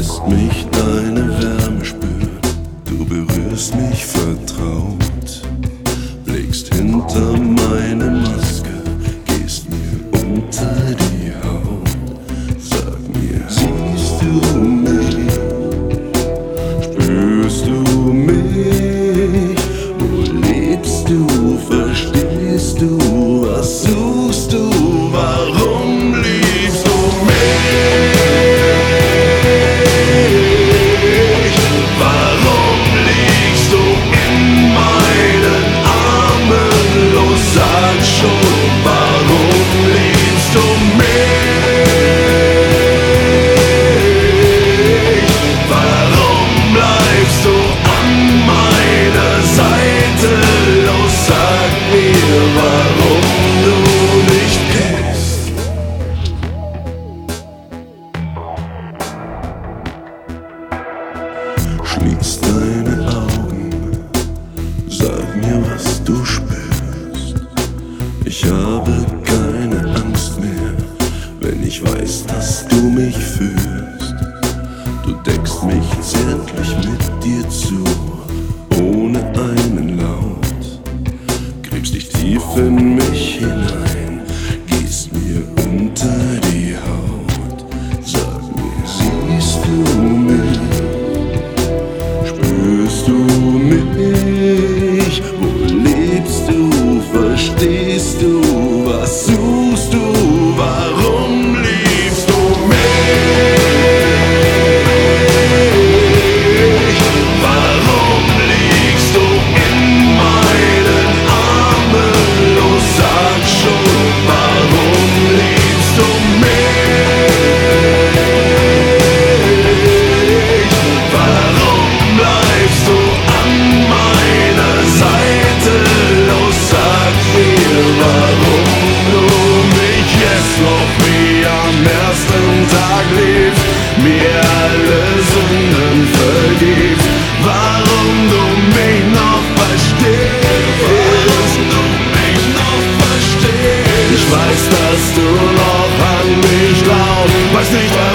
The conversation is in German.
Lässt mich deine Wärme spüren, du berührst mich vertraut, blickst hinter meine Maske, gehst mir unter die Haut. Sag mir, siehst du mich, spürst du mich, wo lebst du, verstehst du, was suchst du, warum liebst du mich? Sag schon, warum liebst du mich? Warum bleibst du an meiner Seite? Los, sag mir, warum du nicht gehst. Schließ deine Augen, sag mir, was du spürst. Ich habe keine Angst mehr, wenn ich weiß, dass du mich fühlst. Du deckst mich zärtlich mit dir zu, ohne einen Laut. Gräbst dich tief in mich hinein, gehst mir unter die Haut. Sag mir, siehst du mich? Spürst du mich? Wo lebst du? Verstehst du? Was suchst du? Warum liebst du mich? Warum liegst du in meinen Armen? Los, sag schon, warum liebst du mich? Warum bleibst du an meiner Seite? Los, sag mir, warum du mich jetzt noch wie am ersten Tag liebst, mir alle Sünden vergibst, warum du mich noch verstehst, ich weiß, dass du noch an mich glaubst, weiß nicht,